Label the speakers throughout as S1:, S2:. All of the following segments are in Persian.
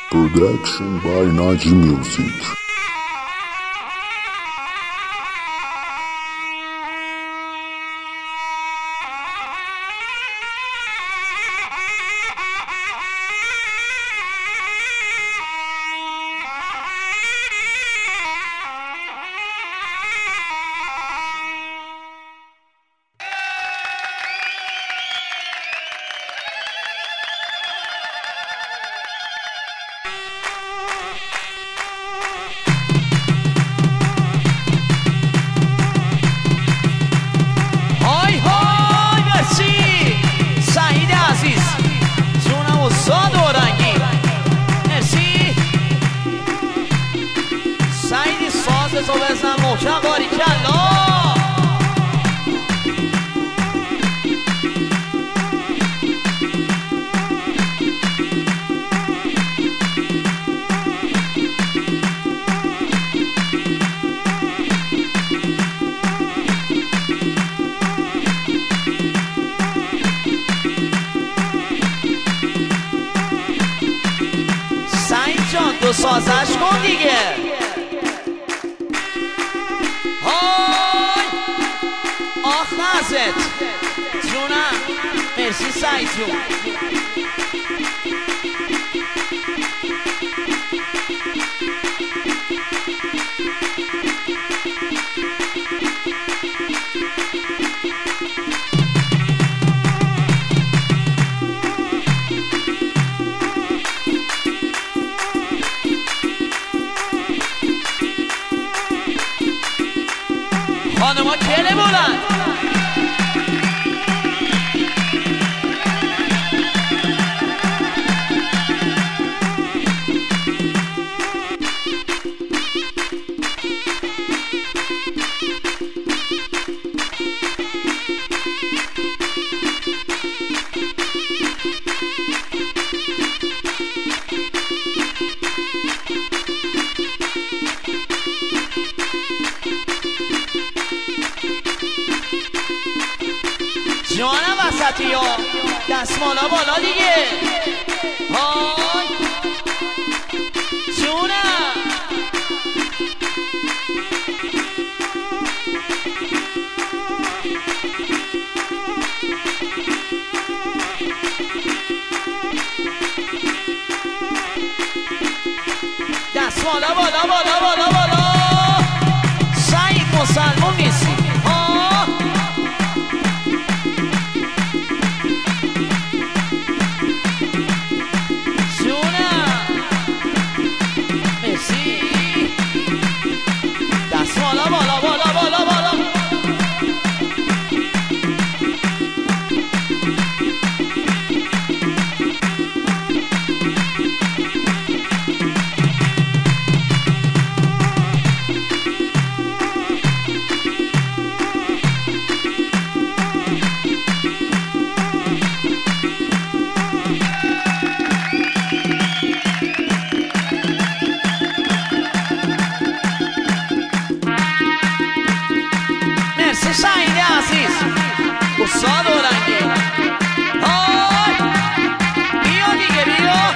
S1: Production by Naji Music.
S2: تو سازش کن دیگه. های آخازت جونم. مرسی سعید جون. خانما کله بلند. جانم وسطی ها دستمالا بالا دیگه. های جونم. دستمالا بالا بالا بالا بالا. سعید مسلمون نیستی. بالا بالا بالا بالا بالا. سعید عزیز استاد اورنگی. های بیا دیگه بیا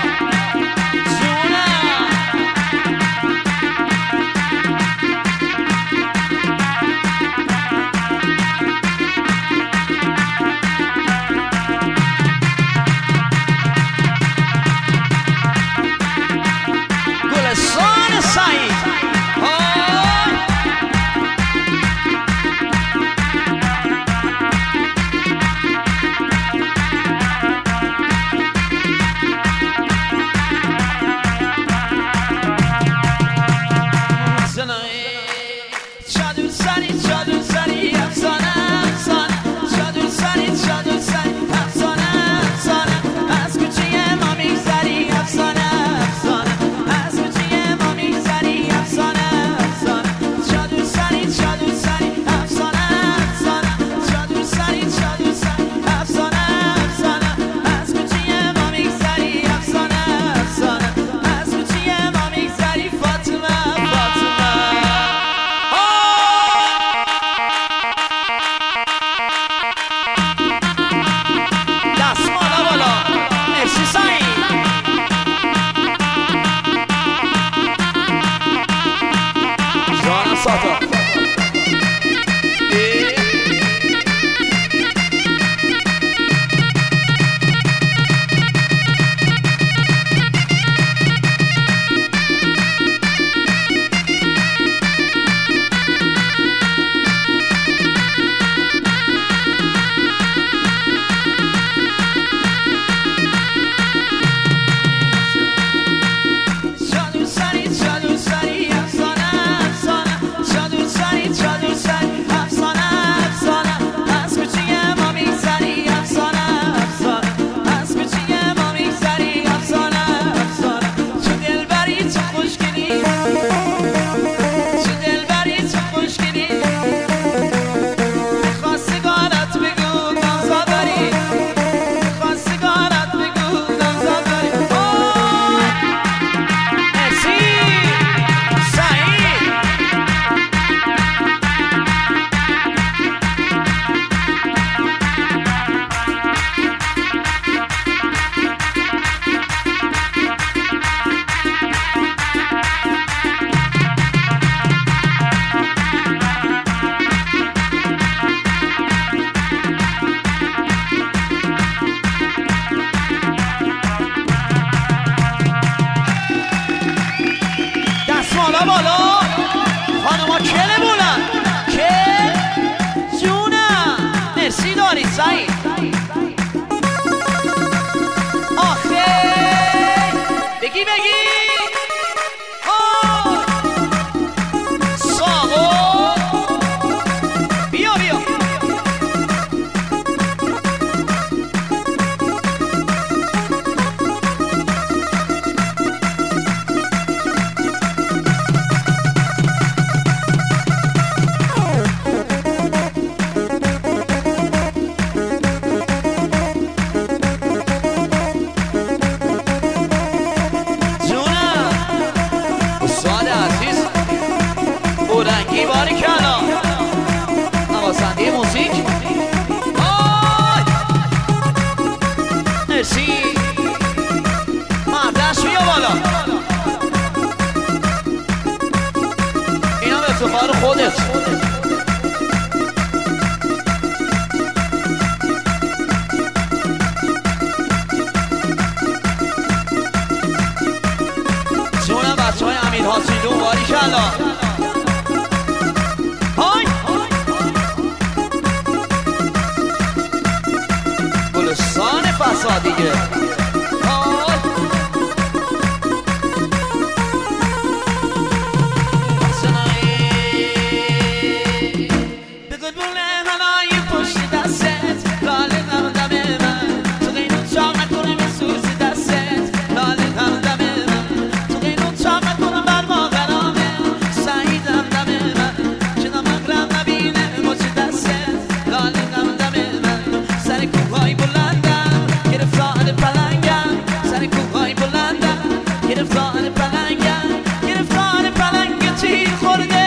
S2: جونم. گلستان سعید. بالا بالا خانوما کله بولن کل جونم مرسی داری سعید آخه بگی ساقو بیا رنگی باری کلا نوازنده موزیک آی مرسی مردش بیا بالا اینا به افتخار خودت جونم بچه های امیر حاصیلون باری کلا گلستان فسادیه بگو بوله منای پشت دستت لاله دمه من تو قینون چاق نکنه بسوز دستت لاله دمه من تو قینون چاق نکنه بر ما قرامه سعیدم دمه من چه نمقرم نبینه مچ دستت لاله دمه من سر کوهای بلندم گرفتار پلنگم سر کوهای بلندم گرفتار پلنگم گرفتار پلنگ تیر خورده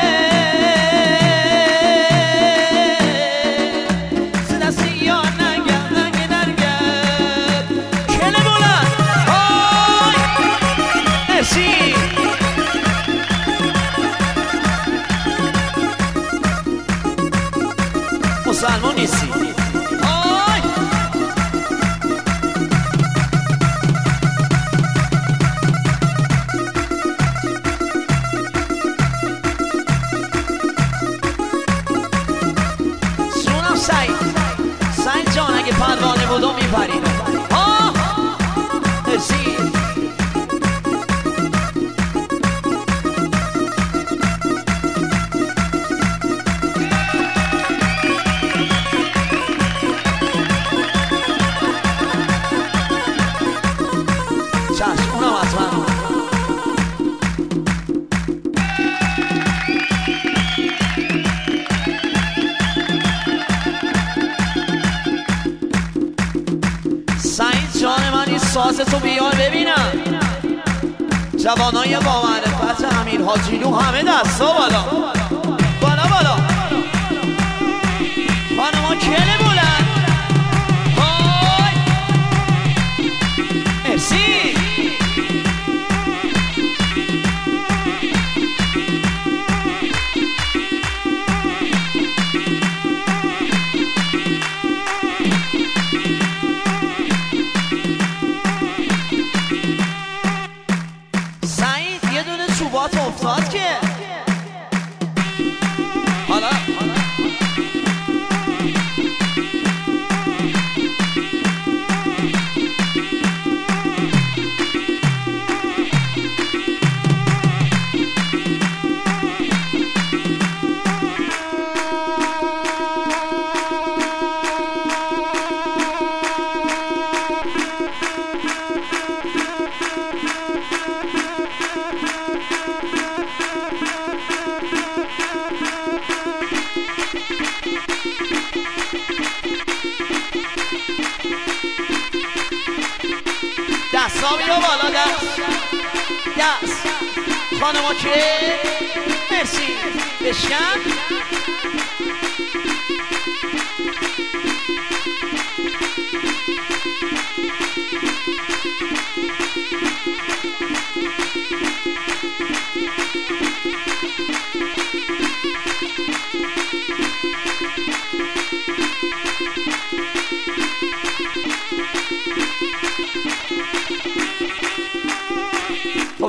S2: سدستی یا ننگم ننگم کله بلند آی مرسی مسلمان نیستی سعید جان اگه پروانه بودو میپرید مرسی چشم اونم از من سعید جان من این سازتو بیار ببینم جوانای با معرفت امیر حاجیلو همه دستا بالا بالا بالا خانما کله بلند های مرسی چوبات افتاد که حالا دستا بیا بالا دست خانما که مرسی بشکن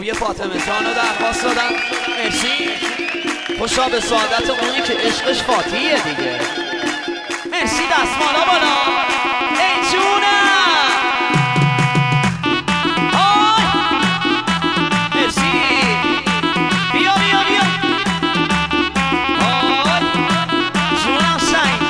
S2: یه فاطمه جان رو درخواست دادم. مرسی. خوشا به سعادت اونی که عشقش فاتحیه دیگه. مرسی. دستمالا بالا. ای جونم. آی مرسی. بیا بیا بیا. آی جونم سعید.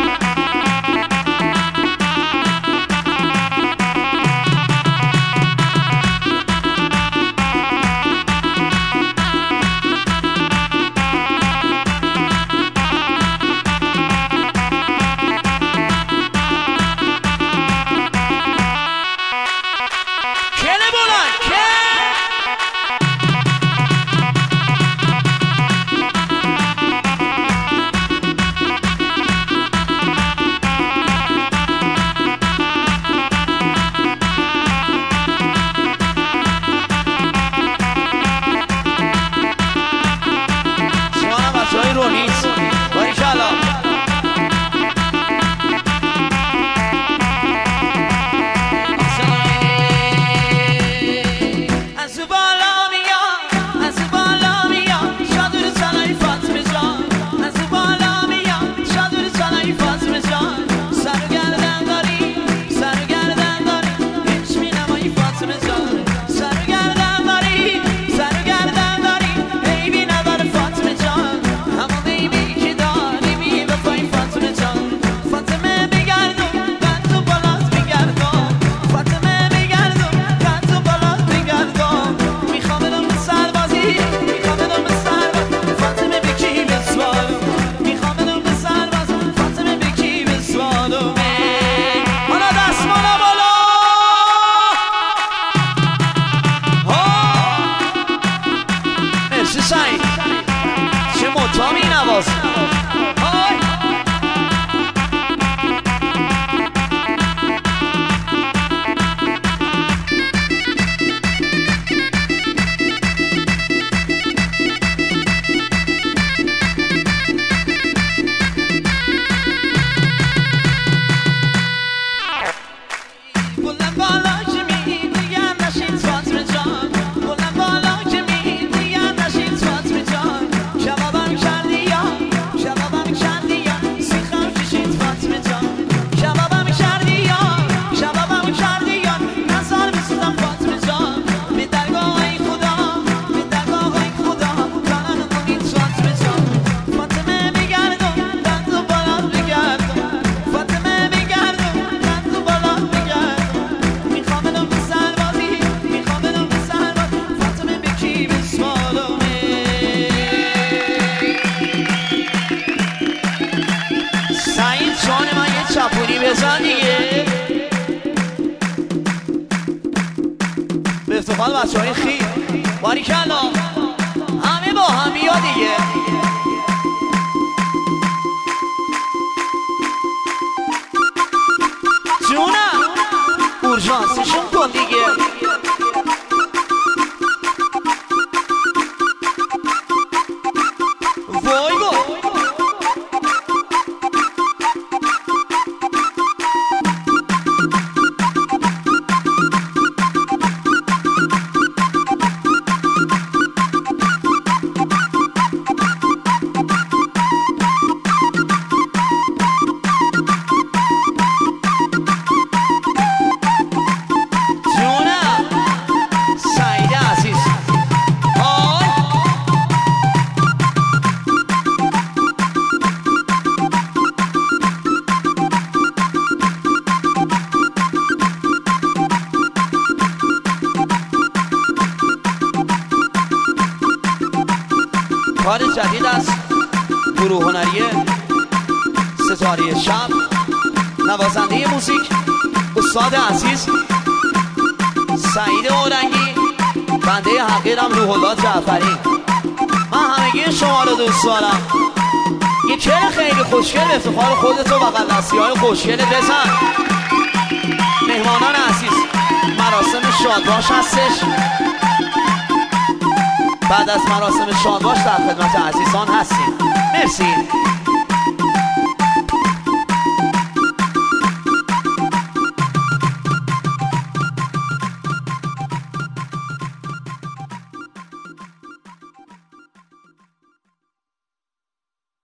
S2: بزن دیگه به افتخار بچه های خیل باریکلا همه با هم بیا دیگه جونم اورژانسیشون کن دیگه وای وای کار جدید از گروه هنری ستاره شب نوازنده موزیک استاد عزیز سعید اورنگی بنده حقیرم روح الله جعفری من همگی شما رو دوست دارم یه کل خیلی خوشگل به افتخار خودت و بغل دستی های خوشگل بزن مهمانان عزیز مراسم شادباش هستش بعد از مراسم شادباش در خدمت عزیزان هستیم مرسی